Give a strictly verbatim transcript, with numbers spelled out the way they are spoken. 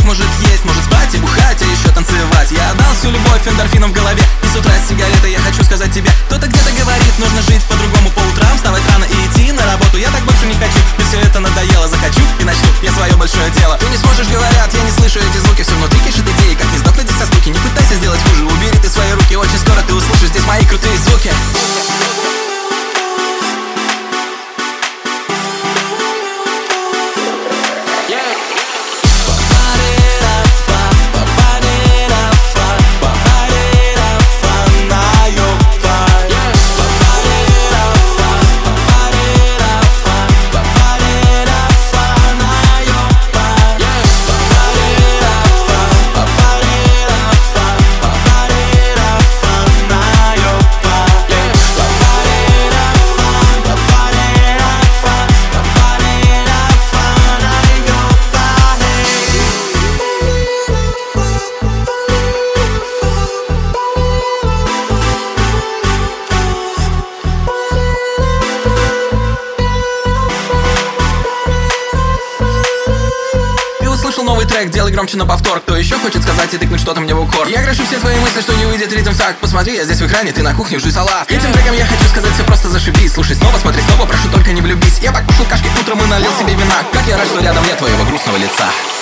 может есть, может спать и бухать, а еще танцевать. Я отдал всю любовь эндорфинам в голове, и с утра с сигаретой я хочу сказать тебе: кто-то где-то говорит, нужно жить по-другому по утрам, вставать рано и идти на работу. Я так больше не хочу, мне все это надоело. Захочу и начну я свое большое дело. Ты не сможешь, говорят, я не слышу эти звуки. Все внутри кишит идеи, как не сдохнуть со скуки. Не пытайся сделать хуже, убери ты свои руки. Очень скоро ты услышишь здесь мои крутые звуки. Новый трек, делай громче на повтор. Кто еще хочет сказать и тыкнуть что-то мне в укор? Я грошу все твои мысли, что не выйдет ритм так. Посмотри, я здесь в экране, ты на кухне, жуй салат. Этим треком я хочу сказать все просто зашибись. Слушай снова, смотри снова, прошу только не влюбись. Я покушал кашки утром и налил себе вина. Как я рад, что рядом нет твоего грустного лица.